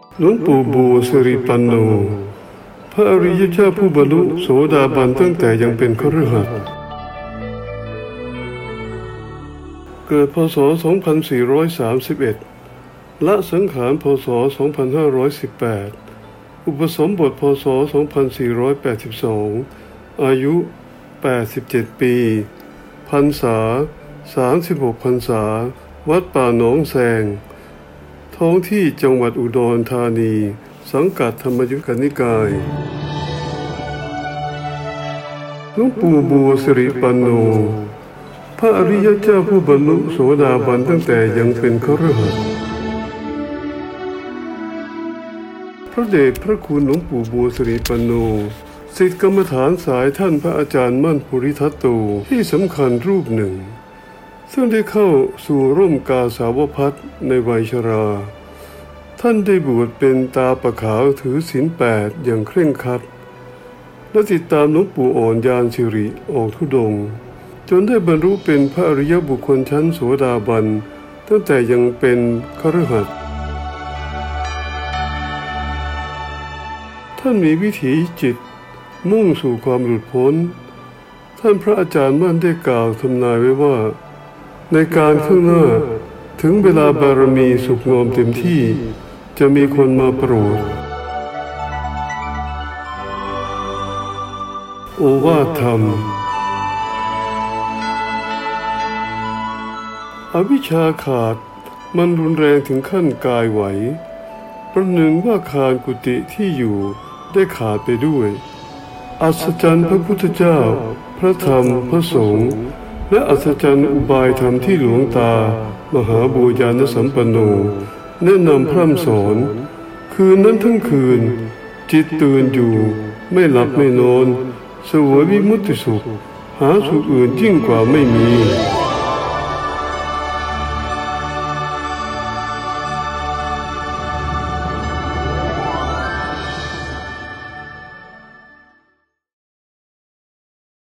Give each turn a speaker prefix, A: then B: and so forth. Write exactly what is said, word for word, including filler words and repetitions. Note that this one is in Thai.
A: หลวงปู่บูสิริปันโนพระอริยเจ้าผู้บรรลุโสดาบันตั้งแต่ยังเป็นคฤหัสถ์เกิดพ.ศ. สองพันสี่ร้อยสามสิบเอ็ดละสังขารพ.ศ. สองพันห้าร้อยสิบแปดอุปสมบทพ.ศ. สองพันสี่ร้อยแปดสิบสองอายุแปดสิบเจ็ดปีพรรษาสามสิบหกพรรษาวัดป่าหนองแซงท้องที่จังหวัดอุดรธานีสังกัดธรรมยุกนิกายหลวงปู่บูสิริปันโนพระอริยเจ้าผู้บรรลุโสดาบันตั้งแต่ยังเป็นคฤหัสถ์พระเดชพระคุณหลวงปู่บูสิริปันโนศิษย์กรรมฐานสายท่านพระอาจารย์มั่นภูริทัตโตที่สำคัญรูปหนึ่งซึ่งได้เข้าสู่ร่มกาสาวพัสในวัยชราท่านได้บวชเป็นตาปะขาวถือศีลแปดอย่างเคร่งครัดและติดตามหลวงปู่อ่อนยานสิริออกธุดงค์จนได้บรรลุเป็นพระอริยบุคคลชั้นโสดาบันตั้งแต่ยังเป็นคฤหัสถ์ท่านมีวิถีจิตมุ่งสู่ความหลุดพ้นท่านพระอาจารย์มั่นได้กล่าวทำนายไว้ว่าในการข้างหน้าถึงเวลาบารมีสุขงอมเต็มที่จะมีคนมาโปรดโอวาทธรรมอวิชชาขาดมันรุนแรงถึงขั้นกายไหวประหนึ่งว่าคานกุฏิที่อยู่ได้ขาดไปด้วยอัศจรรย์พระพุทธเจ้าพระธรรมพระสงฆ์และอัศจรรย์อุบายธรรมที่หลวงตามหาบูญาณสัมปันโนแนะนำพร่ำสอนคืนนั้นทั้งคืนจิตตื่นอยู่ไม่หลับไม่นอนเสวยวิมุตติสุขหาสุขอื่นยิ่งกว่าไม่มี